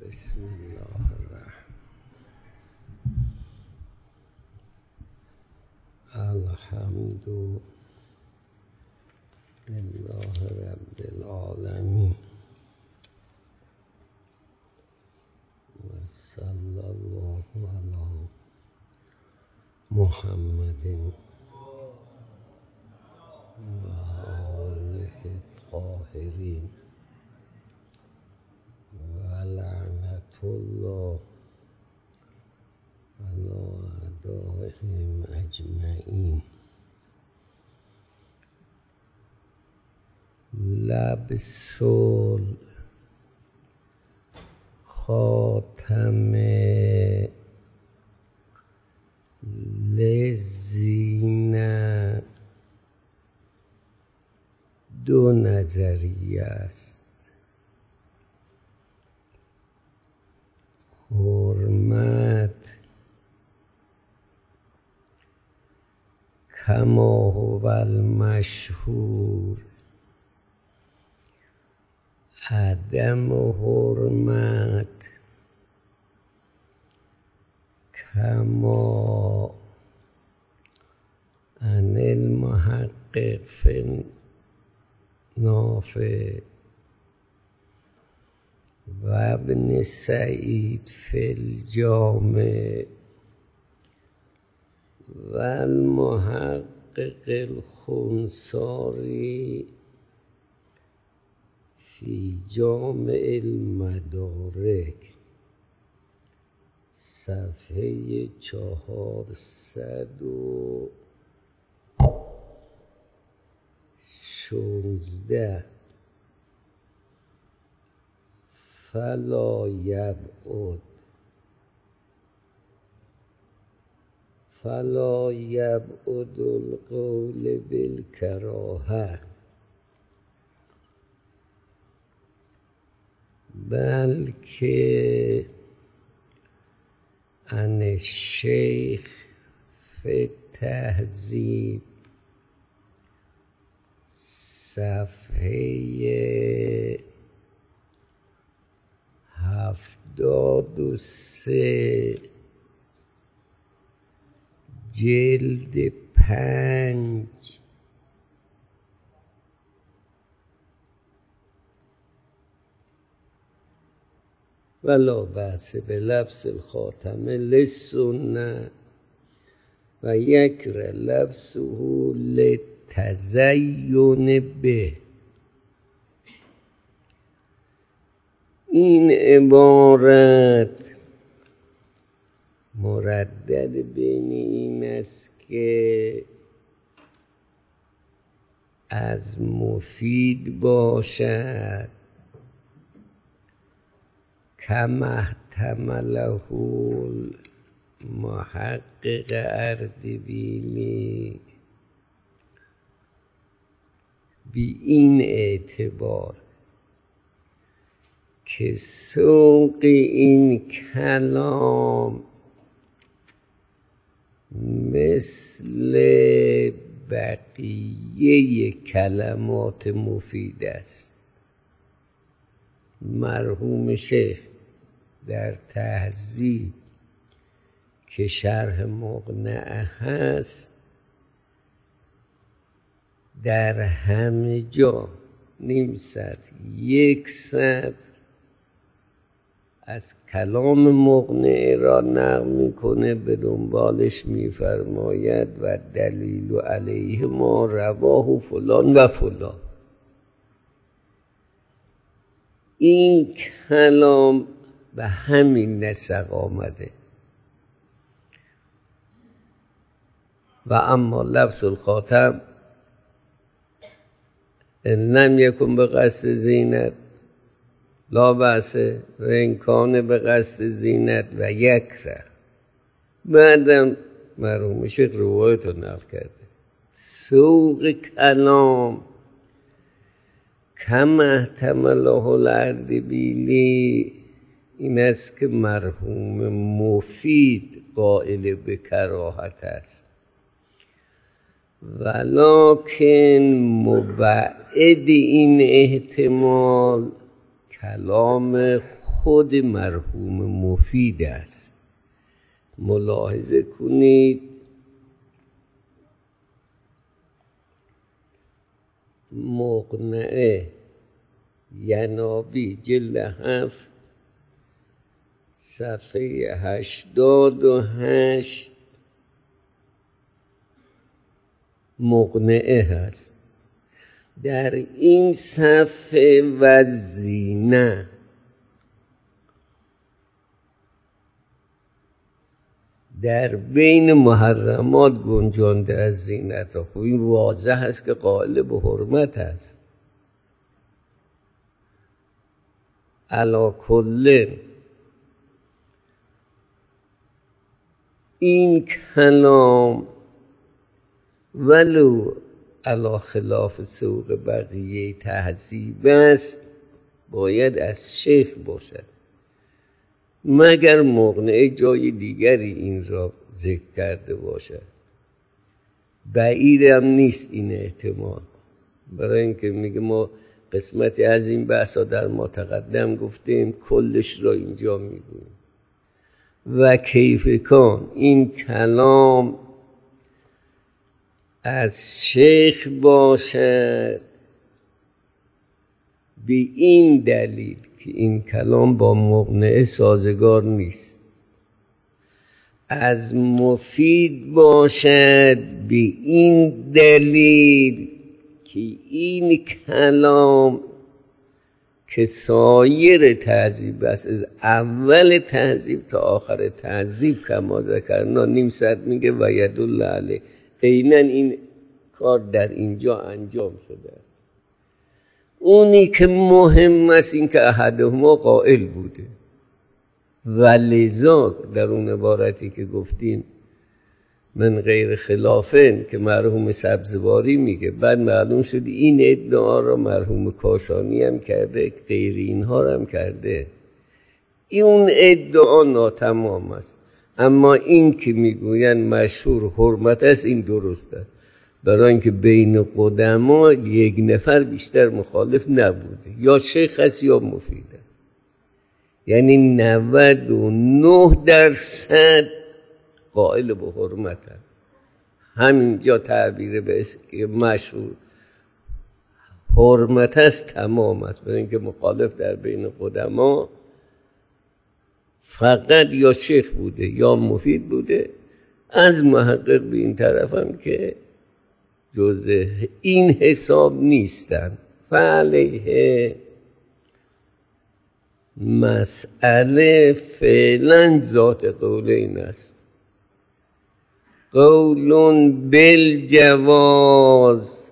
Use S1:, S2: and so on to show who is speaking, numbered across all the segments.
S1: بسم الله الرحمن الحمد لله رب العالمين وصلى الله على محمد وآله الطاهرين ولعنة الله على أعدائهم أجمعين. لبس الخاتم للزینة دو نظریه است. حرمت کما هو المشهور، عدم حرمت کما عن المحقق فی نافع و ابن سعید فی الجامع و المحقق الخنساری فی جامع المدارک صفحه 416. فلا یبعد القول بالکراهه، بلکه عن الشیخ فی التهذیب صفحه 73 جلد 5 ولا بأس بلبس الخاتم للسنة و یکره لبسه للتزین به. این عبارت مردد بین این است که از مفید باشد کما احتمله المحقق اردبیلی، بی این اعتبار که سوق این کلام مثل بقیه کلمات مفید است. مرحوم شیخ در تهذیب که شرح مقنعه هست در همه جا نیم سطر یک سطر از کلام مقنعه را نقل میکنه، به دنبالش میفرماید و دلیل علیه ما رواه فلان و فلان. این کلام به همین نسق آمده. و اما لبس الخاتم ان لم یکن به قصد زینت لا بأس و ان کان به قصد زینت و یکره. بعدم مرحوم شیخ روایت رو نقل کرده. سوق کلام کما احتمله الاردبیلی این است که مرحوم مفید قائل به کراهت است، ولکن مبعد این احتمال کلام خود مرحوم مفید است. ملاحظه کنید مقنعه ینابی جلد 7 صفحه 88 مقنعه هست. در این صفحه و زینه در بین محرمات گنجانده از زینت ها. خب این واضح است که قائل به حرمت است. علی کل این کلام ولو علی خلاف سوق بقیه تهذیب است باید از شیخ باشد، مگر مقنعه جای دیگری این را ذکر کرده باشد. بعیدم نیست این احتمال، برای اینکه میگه ما قسمتی از این بحثا در ما تقدم گفتیم، کلش را اینجا میگویم. و کیف کان این کلام از شیخ باشد به این دلیل که این کلام با مقنعه سازگار نیست، از مفید باشد به این دلیل که این کلام که سایر تهذیب است، از اول تهذیب تا آخر تهذیب کما ذکرنا نیم صد میگه و یدل علیه، عیناً این کار در اینجا انجام شده است. اونی که مهم است این که احدهما قائل بوده و لذا در اون عبارتی که گفتیم من غیر خلافن که مرحوم سبزواری میگه، بعد معلوم شد این ادعا را مرحوم کاشانی هم کرده، غیر اینها هم کرده. این ادعا ناتمام است، اما این که میگوین مشهور حرمت است این درست است، برای اینکه بین قدما یک نفر بیشتر مخالف نبوده، یا شیخ است یا مفیده، یعنی 99% قائل به حرمت است. همینجا تعبیر به که مشهور حرمت است تمام است، برای اینکه مخالف در بین قدما فقط یا شیخ بوده یا مفید بوده. از محقق به این طرفم که جز این حساب نیستن. فعلیه مسئله فعلا ذات قولین است، قول بالجواز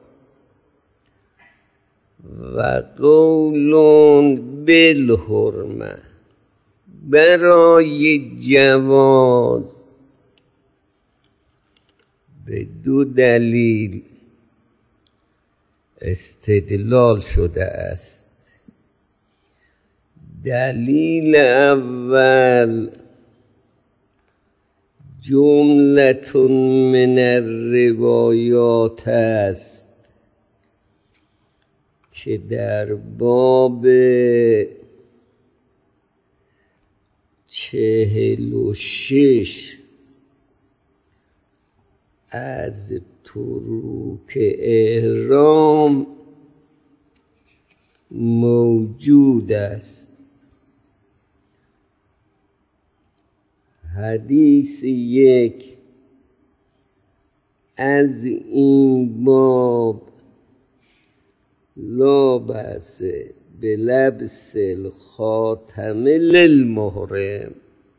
S1: و قول بالحرمه. برای جواز به دو دلیل استدلال شده است. دلیل اول جملة من الروایات است که در باب 46 از تروک احرام موجود است. حدیث 1 از این باب لا بأس بلبس الخاتم للمحرم،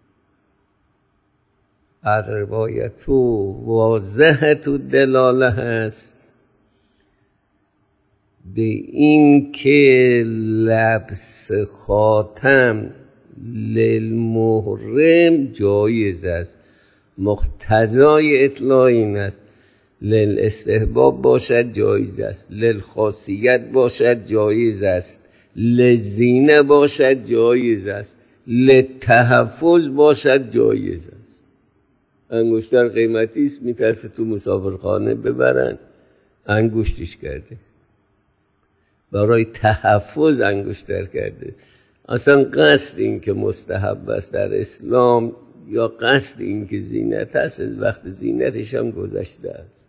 S1: روایت واضحة الدلاله است به این که لبس خاتم للمحرم جایز است. مقتضای اطلاع این است للاستحباب باشد جایز است، للخاصیت باشد جایز است، للزینه باشد جایز است، للتحفظ باشد جایز است. انگشتر قیمتی است، میترسه تو مسافرخانه ببرن، انگشتش کرده، برای تحفظ انگشتر کرده. اصلا قصد این که مستحب است در اسلام یا قصد این که زینت است، وقت زینتش هم گذشته است.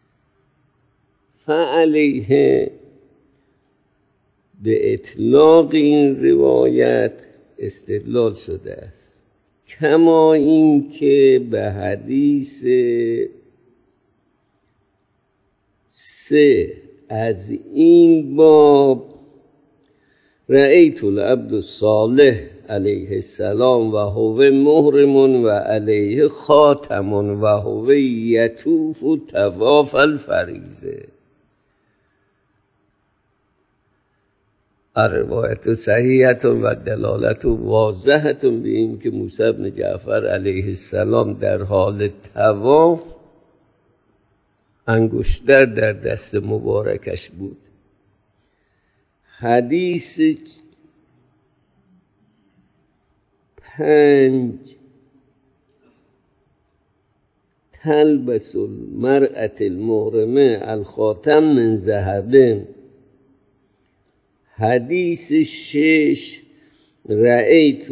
S1: فعلیه به اطلاق این روایت استدلال شده است، کما این که به حدیث 3 از این باب رأیت العبد الصالح علیه السلام و هو محرم و علیه خاتم و هو یطوف طواف الفریضه. الروایت صحیحه و دلالت واضحه به این که موسی بن جعفر علیه السلام در حال طواف انگشتر در دست مبارکش بود. حدیث 5 تلبس المرأة المحرمه الخاتم من ذهب. حدیث 6 رأیت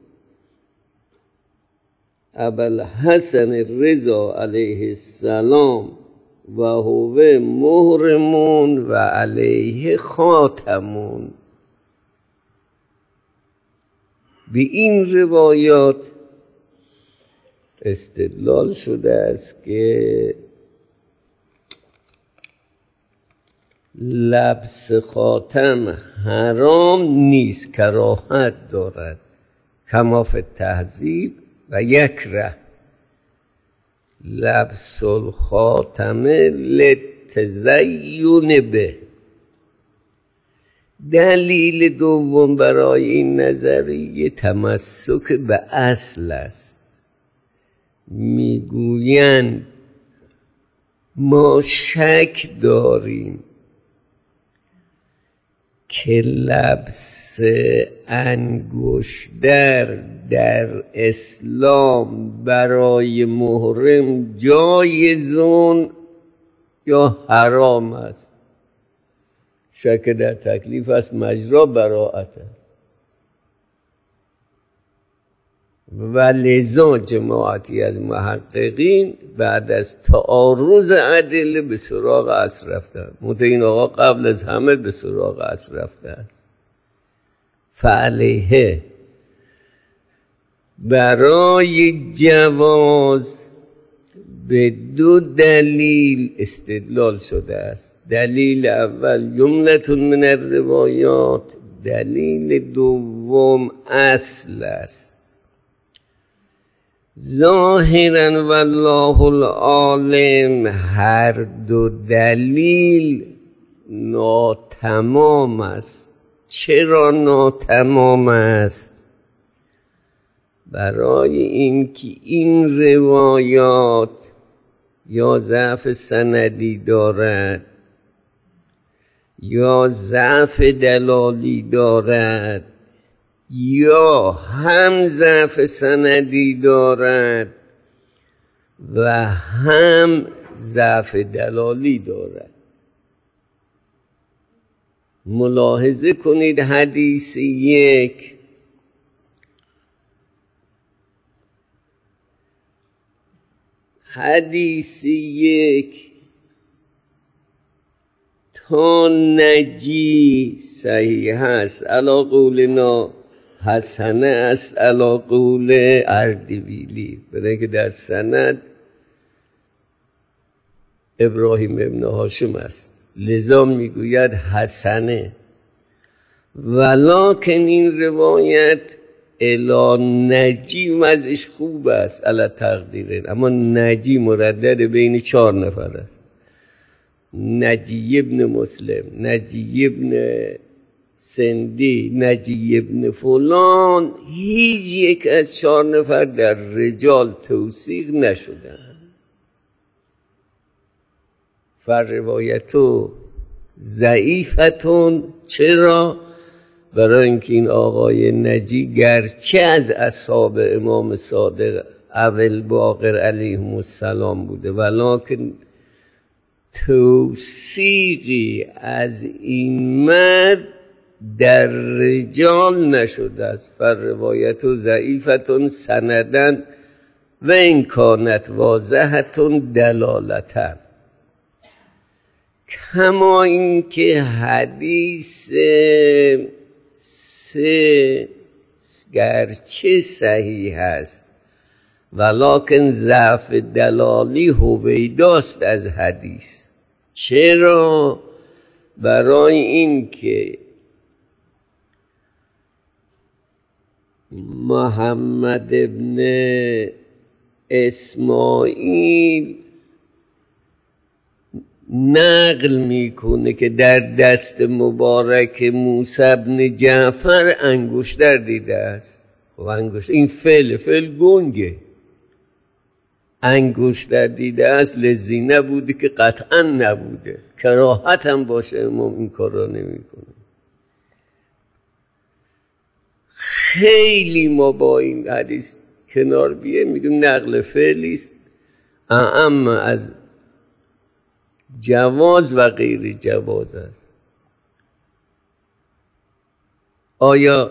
S1: ابوالحسن الرضا علیه السلام و هو محرم و علیه خاتم. به این روایات استدلال شده است که لبس خاتم حرام نیست، کراهت دارد، کما فی التهذیب و یکره لبس الخاتم للتزین به. دلیل دوم برای این نظریه تمسک به اصل است. میگویند ما شک داریم که لبس انگشتر در اسلام برای محرم جایزون یا حرام است. شک در تکلیف است، مجرا براءت است. و لذا جماعتی از محققین بعد از تعارض ادله به سراغ اصل رفتن. منتها این آقا قبل از همه به سراغ اصل رفته است. فعلیه برای جواز به 2 دلیل استدلال شده است. دلیل اول جملة من الروایات، دلیل دوم اصل است. ظاهرا والله العالم هر 2 دلیل ناتمام است. چرا ناتمام است؟ برای اینکه این روایات یا ضعف سندی دارد یا ضعف دلالی دارد یا هم ضعف سندی دارد و هم ضعف دلالی دارد. ملاحظه کنید حدیث 1 تا نجی صحیح است علی قولنا، حسنه است علی قول اردبیلی، برای که در سند ابراهیم ابن هاشم است، لذا میگوید حسنه. ولکن این روایت الا نجی وضعش خوب است علی تقدیره، اما نجی مردد بین 4 نفر است. نجی ابن مسلم، نجی ابن سندی، نجی ابن فلان، هیچ یک از 4 نفر در رجال توثیق نشدن. فالروایتو ضعیفتون. چرا؟ برای اینکه این آقای نجی گرچه از اصحاب امام صادق اول باقر علیهم السلام بوده، ولکن توثیقی از این مرد در رجال نشده است. فالروایت ضعیفتون سندن و این کانت واضحتون دلالتن، کما این که حدیث گرچه صحیح است ولکن ضعف دلالی هویداست از حدیث. چرا؟ برای این که محمد ابن اسماعیل نقل میکنه که در دست مبارک موسی ابن جعفر انگشتر دیده است. و انگشتر این فعل گنگه، انگشتر دیده است لذی نبوده که قطعا نبوده، کراهت هم باشه امام این کار را نمی کنه. خیلی ما با این حدیث کنار بیه میگیم نقل فعلی است اما از جواز و غیر جواز است. آیا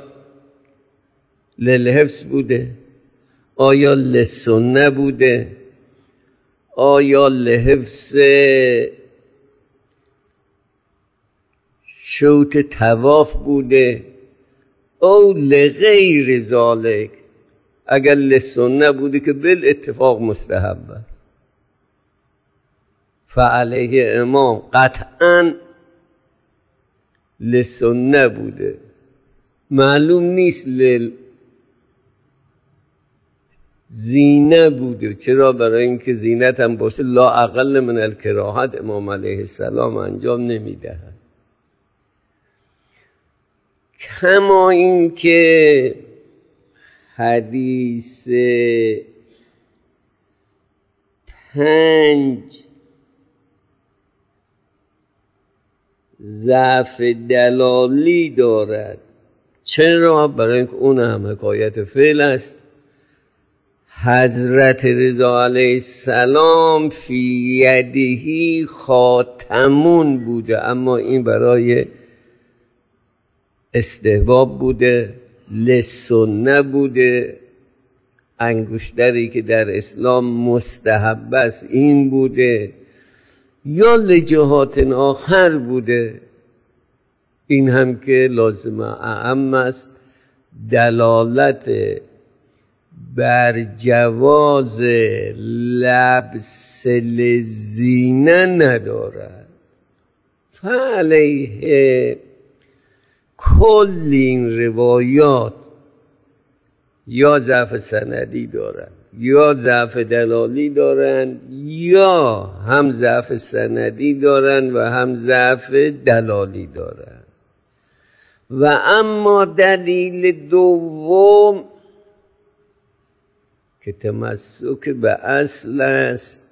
S1: للحفظ بوده؟ آیا لسنه بوده؟ آیا لحفظ شوط طواف بوده؟ او لغیر ذالک؟ اگر لسنه بوده که بالاتفاق مستحب است، فعلیه امام قطعا لسنه بوده. معلوم نیست زینه بوده. چرا؟ برای اینکه زینت هم باشه لا اقل من الکراهت امام علیه السلام انجام نمیدهد. کما این که حدیث 5 ضعف دلالی دارد. چرا؟ برای اینکه اون هم حکایت فعل است. حضرت رضا علیه السلام فی یدهی خاتمون بوده، اما این برای استحباب بوده، لسنه بوده. انگشتری که در اسلام مستحب است این بوده، یا لجهات آخر بوده. این هم که لازم اعم است، دلالت بر جواز لبس لزینه ندارد. فعلیه کل این روایات یا ضعف سندی دارند یا ضعف دلالی دارند، یا هم ضعف سندی دارند و هم ضعف دلالی دارند. و اما دلیل دوم که تمسک به اصل است،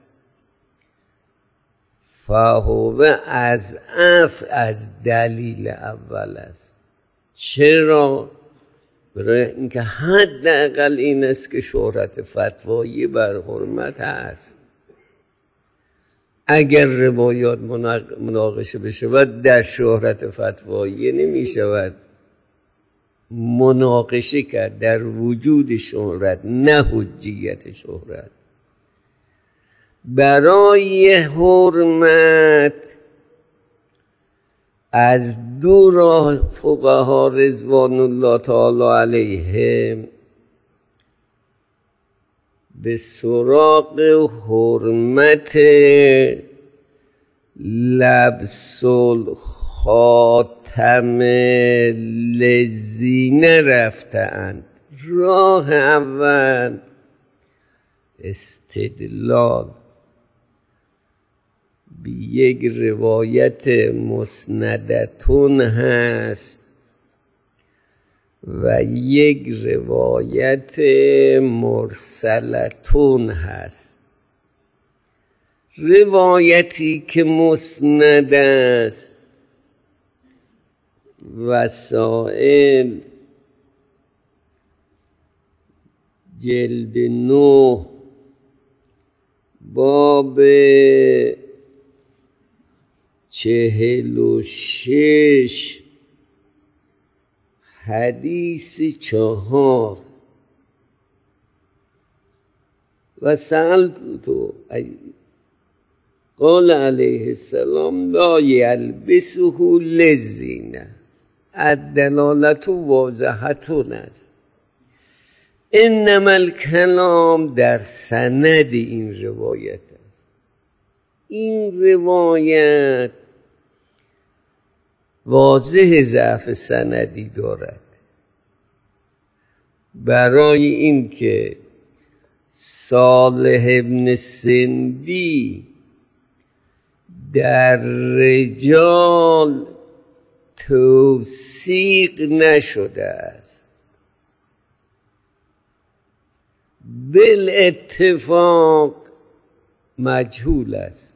S1: فهو اضعف از دلیل اول است. چرا؟ برای اینکه حداقل این است که شهرت فتوایی بر حرمت هست. اگر روایات مناقشه بشود در شهرت فتوایی نمی شود مناقشه کرد، در وجود شهرت نه حجیت شهرت. برای حرمت از دو راه فقها رضوان الله تعالی علیهم به سراغ حرمت لبس الخاتم لزینه رفتند. راه اول استدلال به یک روایت مسندتون هست و یک روایت مرسلتون هست. روایتی که مسند است وسائل جلد 9 باب 46 حدیث 4 و سألتو قال علیه السلام لا یلبسه للزینه. الدلالت واضحتون است. انما الکلام در سند این روایت است. این روایت واضح ضعف سندی دارد. برای اینکه صالح ابن سندی در رجال توثیق نشده است، بالاتفاق مجهول است.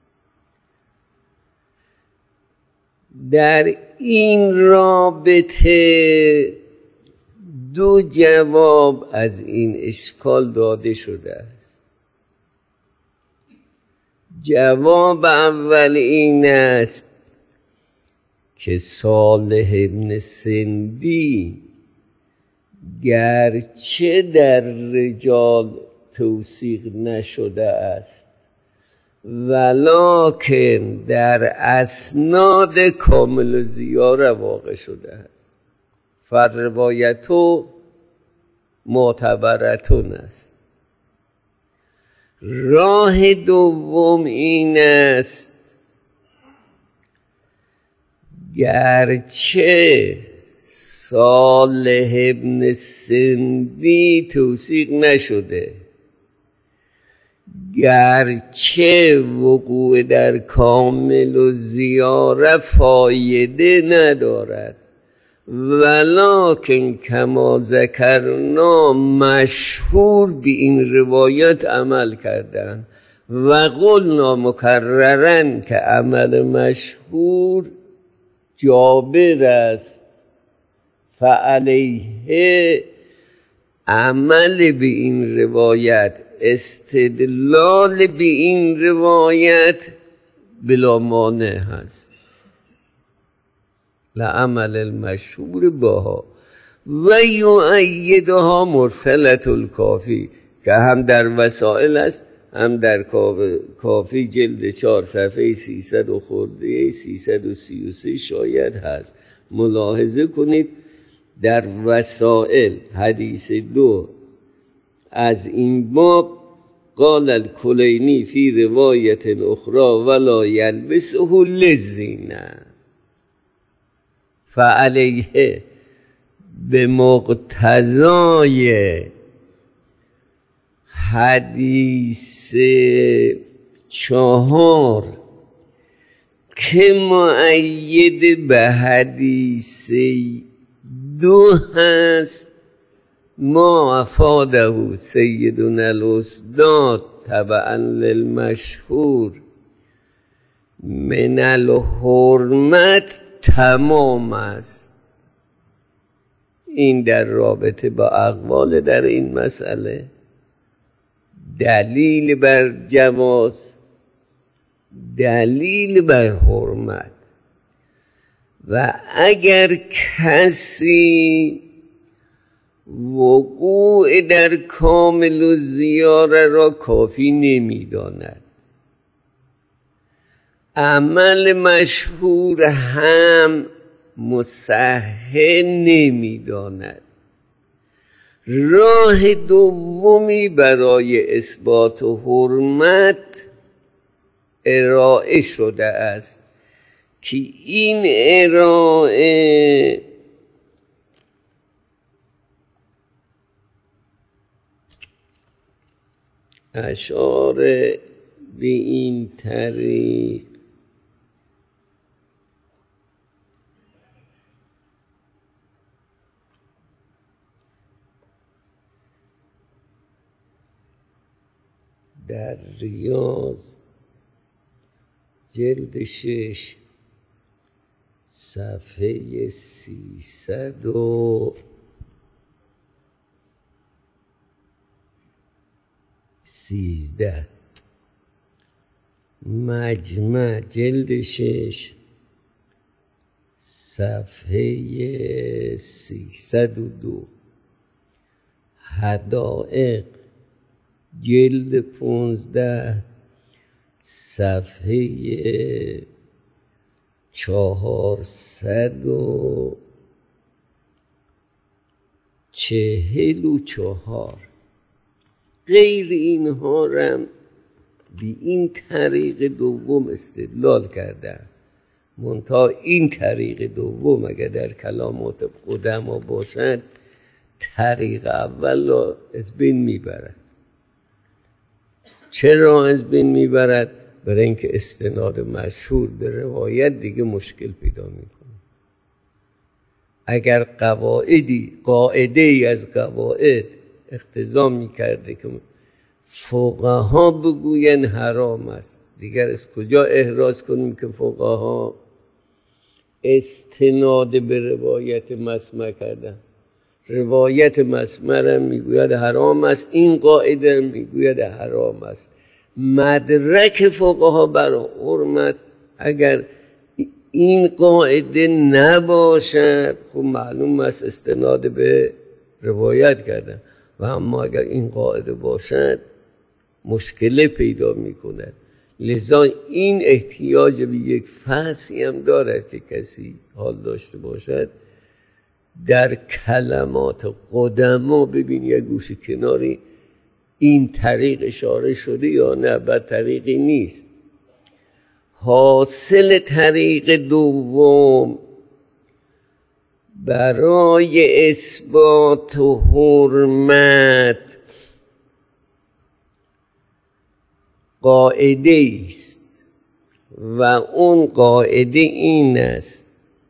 S1: در این رابطه 2 جواب از این اشکال داده شده است. جواب اول این است که صالح ابن سندی گرچه در رجال توثیق نشده است ولکن در اسناد کامل الضیاء واقع شده است. فروایتو معتبرتون است. راه دوم این است گرچه صالح ابن سندی توثیق نشده، گرچه وقوع در کامل الضیاء فایده ندارد، ولکن کما ذکرنا مشهور به این روایت عمل کردن و قلنا مکررا که عمل مشهور جابر است، فعلیه عمل به این روایت، استدلال به این روایت بلا مانع هست. لعمل المشهور باها و یؤیدها مرسلة الکافی که هم در وسائل است هم در کافی جلد 4 صفحه 300 و خورده 333 شاید هست. ملاحظه کنید در وسائل حدیث 2 از این باب قال الکلینی فی روایت اخرى ولا یلبسه للزینه، فعلیه به مقتضای حدیث 4 که مؤید به حدیث 2 هست، ما افاده سیدنا الاستاد تبعا للمشهور من الحرمت تمام است. این در رابطه با اقوال در این مسئله دلیل بر جواز، دلیل بر حرمت. و اگر کسی وقوع در کامل الضیاء را کافی نمی‌داند، عمل مشهور هم مصحح نمی‌داند، راه دومی برای اثبات حرمت ارائه شده است که این ارائه اشعار به این طریق در ریاض جلد 6 صفحه 313، مجمع جلد 6 صفحه 302 حدائق جلد 15 صفحه 444. غیر اینها رم بی این طریق دوم استدلال کردن. منتها این طریق دوم اگر در کلامات قدما باشد، طریق اول را از بین میبرد. چرا از بین میبرد؟ برای اینکه استناد مشهور به روایت دیگه مشکل پیدا میکنه. اگر قاعده ای از قواعد اقتضا میکرده که فقها بگوین حرام است، دیگر از کجا احراز کنیم که فقها استناد به روایت مسمع کردن؟ روایت مسمع هم میگوید حرام است، این قاعده هم میگوید حرام است. مدرک فقها بر حرمت اگر این قاعده نباشد، خب معلوم است استناد به روایت کردن. و اما اگر این قاعده باشد مشکل پیدا میکند. لذا این احتیاج به یک فصلی هم دارد که کسی حال داشته باشد در کلمات قدما ببین یک گوشه کناری این طریق اشاره شده یا نه، بد طریقی نیست. حاصل طریق دوم برای اثبات حرمت قاعده است و اون قاعده این است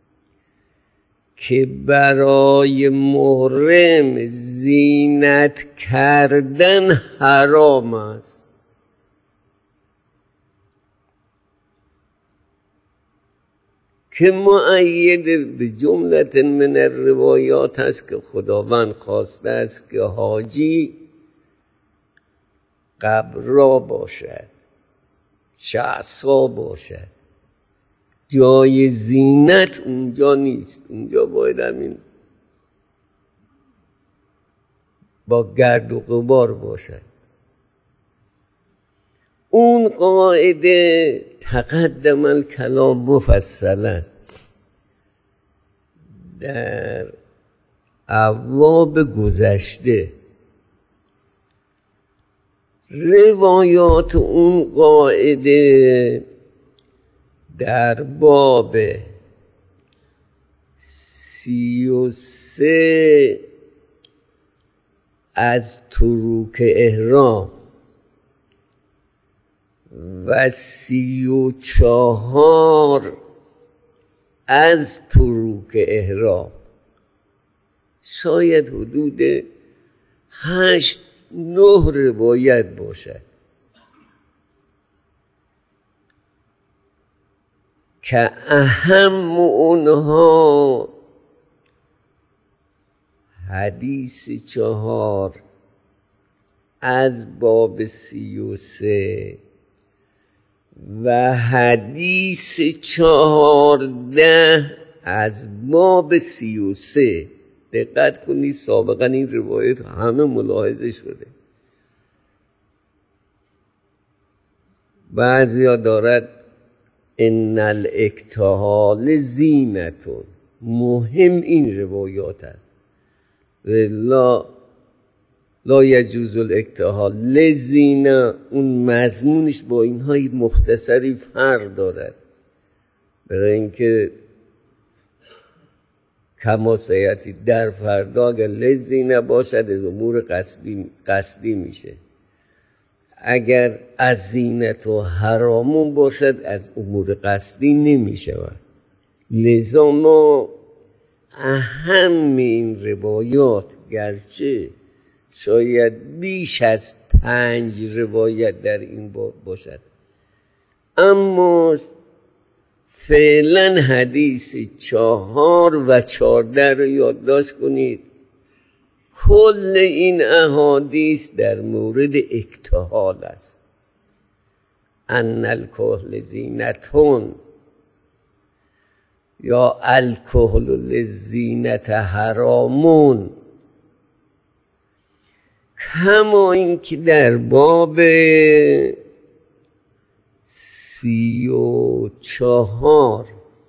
S1: که برای محرم زینت کردن حرام است. که مؤید به جملت من الروایات است که خداوند خواسته است که حاجی قبرا باشد، شعصا باشد، جای زینت اونجا نیست. اونجا باید همین با گرد و غبار باشد. اون قاعده تقدم الکلام مفصلا در ابواب گذشته. روایات اون قاعده در باب 33 از تروک احرام و 34 از تروک احرام، شاید حدود 8-9 روایت باشد که اهم اونها حدیث 4 از باب 33 و حدیث 14 از باب 33. دقت کنید سابقا این روایت همه ملاحظه شده. بعضیا دارد ان الاکتحال زینتون. مهم این روایات است. لا یجوز الاکتحال لزینه، اون مضمونش با اینهای مختصری فرق دارد، برای اینکه کما سیاتی در فردا اگر لزینه باشد از امور قصدی میشه، اگر از زینت و حرامون باشد از امور قصدی نمیشود. لذا ما اهم این روایات گرچه شاید بیش از 5 روایت در این باب باشد، اما فعلا حدیث 4 و 14 رو یادداشت کنید. کل این احادیث در مورد اکتحال است. ان الکحل زینتون، یا الکحل للزینت حرامون، کما این که در باب 34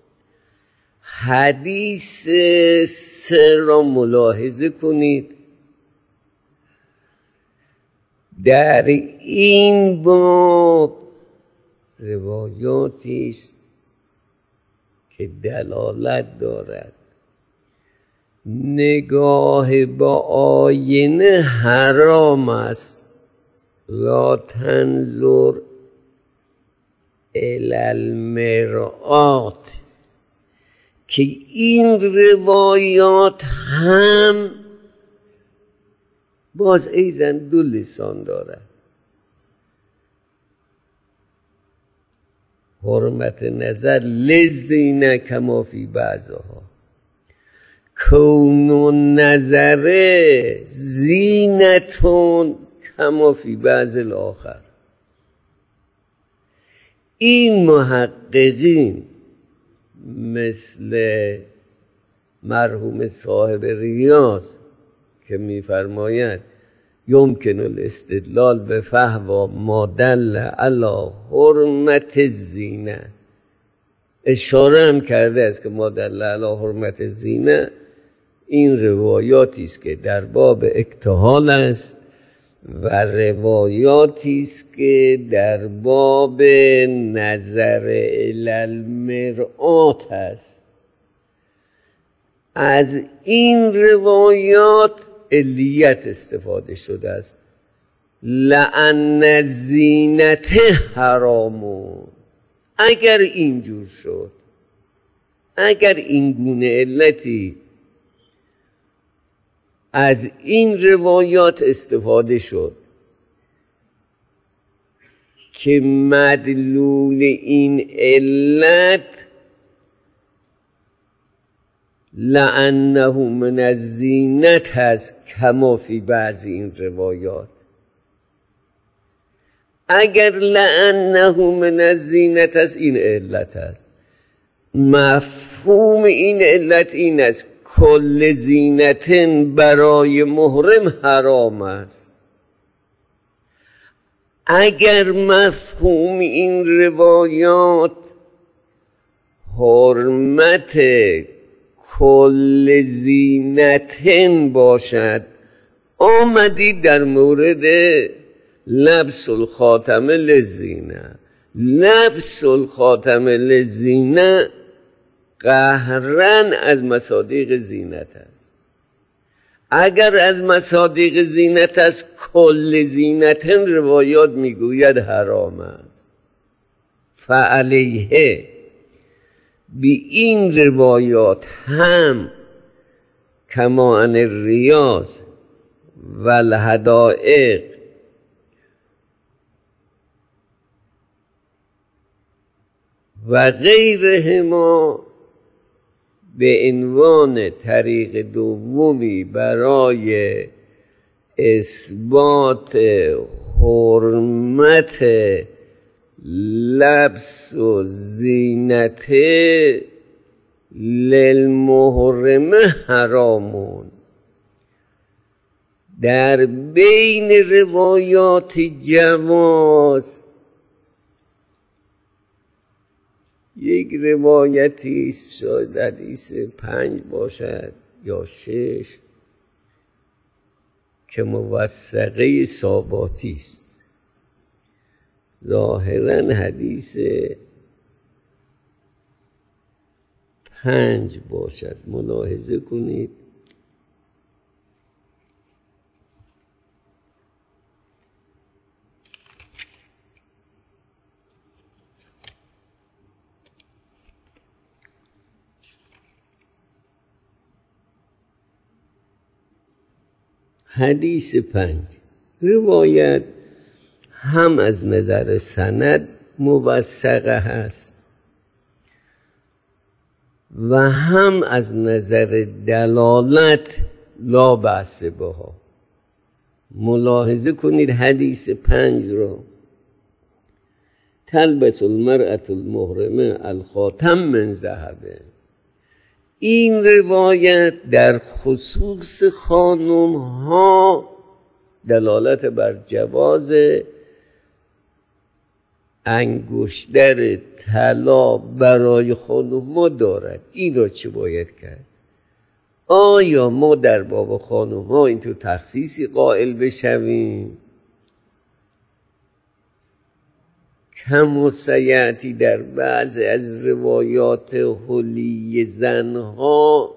S1: حدیث 3 را ملاحظه کنید. در این باب روایاتی است که دلالت دارد نگاه با آینه حرام است. لا تنظر الی المرآت، که این روایات هم باز ایزن 2 لسان دارد. حرمت نظر لزینه کما فی بعضها، کون النظر زینتون کما فی بعض الاخر. این محققین مثل مرحوم صاحب ریاض که می‌فرماید یمکن الاستدلال بفهوا ما دل علی حرمت الزینه، اشاره هم کرده است که ما دل علی حرمت الزینه این روایاتی است که در باب اکتحال است و روایاتی است که در باب نظر الی المرآت است. از این روایات علیت استفاده شده است، لأن الزینت حرامون. اگر اینجور شد، اگر این گونه علتی از این روایات استفاده شد که مدلول این علت لأنه من الزینت هست کما فی بعض این روایات، اگر لأنه من الزینت هست این علت هست، مفهوم این علت این است کل زینتن برای محرم حرام است. اگر مفهوم این روایات حرمت کل زینتن باشد، آمدید در مورد لبس الخاتم للزینه. لبس الخاتم للزینه قهرن از مصادیق زینت است. اگر از مصادیق زینت است، کل زینتن روایات میگوید حرام است. فعلیه بی این روایات هم کما عن الریاض و الحدائق و غیرهما به عنوان طریق دومی برای اثبات حرمت لبس و زینت للمحرم حرامون. در بین روایات جواز یک روایتی شاید حدیث 5 باشد یا 6 که موثقه ثاباتی است، ظاهرا حدیث 5 باشد. ملاحظه کنید حدیث 5 روایت هم از نظر سند موثقه هست و هم از نظر دلالت لا بأس بها. ملاحظه کنید حدیث 5 رو، تلبس المرأة المحرمه الخاتم من ذهب، این روایت در خصوص خانم ها دلالت بر جواز انگشتر طلا برای خانم ها دارد. این را چه باید کرد؟ آیا ما در باب خانم ها اینطور تخصیصی قائل بشویم؟ کم سیأتی در بعض از روایات حلی زنها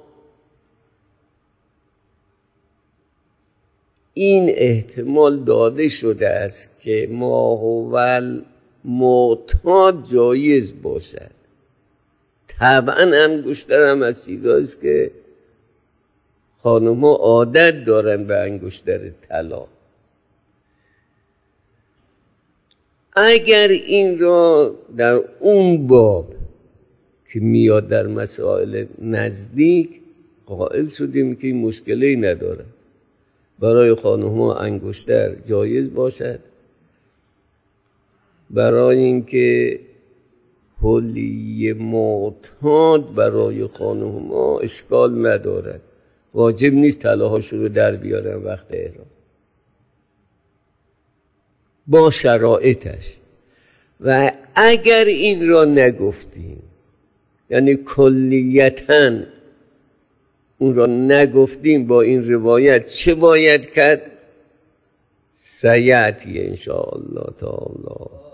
S1: این احتمال داده شده است که ما هو معتاد جایز باشد. طبعا انگشتر هم از چیزهاییست که خانم ها عادت دارن به انگشتر طلا. اگر این را در اون باب که میاد در مسائل نزدیک قائل شدیم که این مشکلی نداره، برای خانم ها انگشتر جایز باشد، برای اینکه حلی معتاد برای خانم ها اشکال ندارد، واجب نیست طلاهاشون رو در بیارن وقت احرام با شرایطش. و اگر این را نگفتیم، یعنی کلیتاً اون را نگفتیم، با این روایت چه باید کرد؟ سیأتی انشاءالله تعالی.